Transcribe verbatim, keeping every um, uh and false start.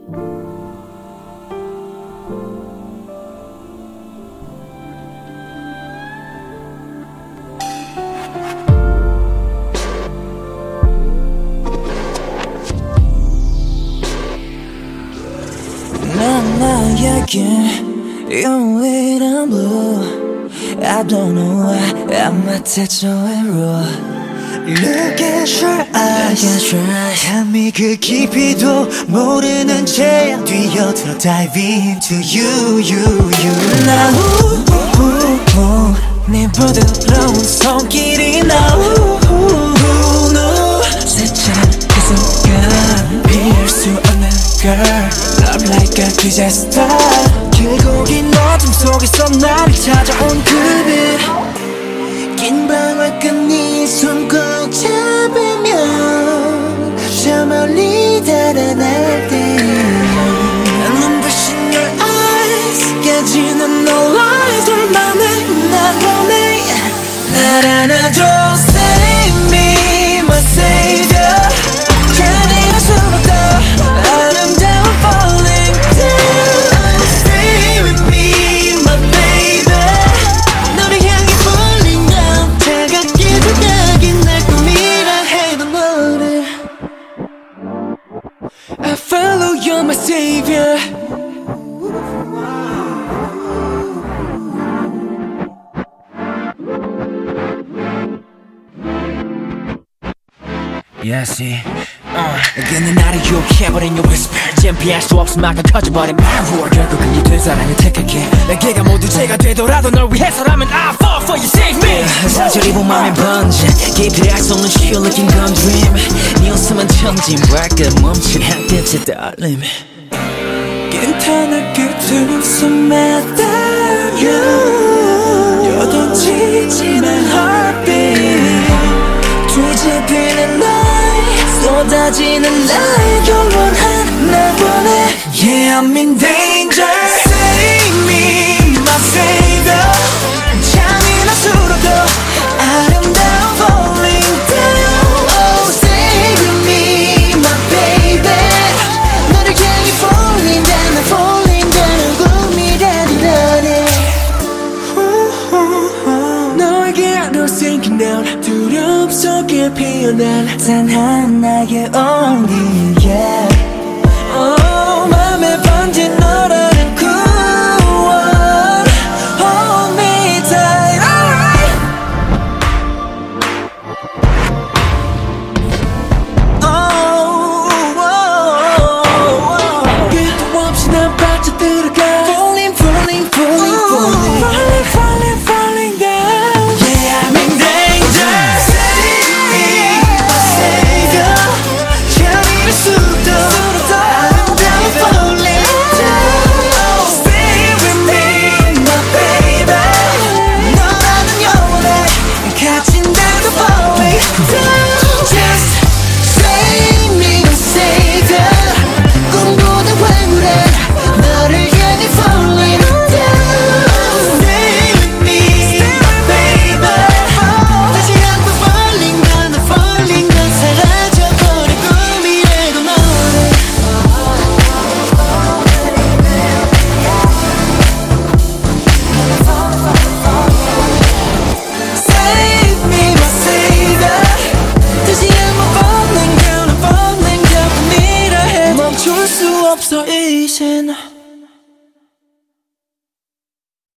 난 나에게 you're red and blue. I don't know why I'm attached to it. Look at your eyes, 감히 그 깊이도 모르는 채 뛰어들어 dive into you, you, you. 나 우우우 네 부드러운 손길이 나 우우우 새처럼 그 순간 피할 수 없는 girl Love like a disaster 길고 긴 어둠 속에서 나를 찾아온 그빛 긴 방울 끝이 손 꼭 잡으면 저 멀리 달아날 때 눈부신 your eyes 깨지는 no lies 둘만의 날 원해 날 안아줘 save me my savior 견디는 수로도 아름다운 falling down stay with me my baby 너를 향해 falling down 차갑게 다가긴 날 꿈이라 해도 너를 I follow you're my savior Yeah, see uh. 그는 나를 유혹해버린 your whisper 챔피할 수 없음 아까 커져버린 my word 결국은 이 두 사람이 택할게 내게가 모두 죄가 되더라도 널 위해서라면 I fall for you save me 상처를 입은 맘에 번져 깊이 알 수 없는 쉬어 느낀 건 dream 네 웃음은 천지 발끝 멈춘 햇빛의 떨림 괜찮을 그 웃음에 달려 요동치지는 heartbeat 뒤집히는 날 쏟아지는 나의 영원한 날 원해 Yeah I'm in danger Save me my savior 잔인한 수로도 아름다운 falling down Oh save me my baby 너를 향해 falling down 난 falling down 꿈이라도 너네 너에게 I'm sinking down 두려움 속에 피어난 단 하나의 온기 yeah. oh, 맘에 번진 너라는 구원 Hold me tight alright oh, oh, oh. 끝도 없이 난 빠져들어가 Falling falling falling falling Falling falling falling down Yeah I'm in danger 없어 이젠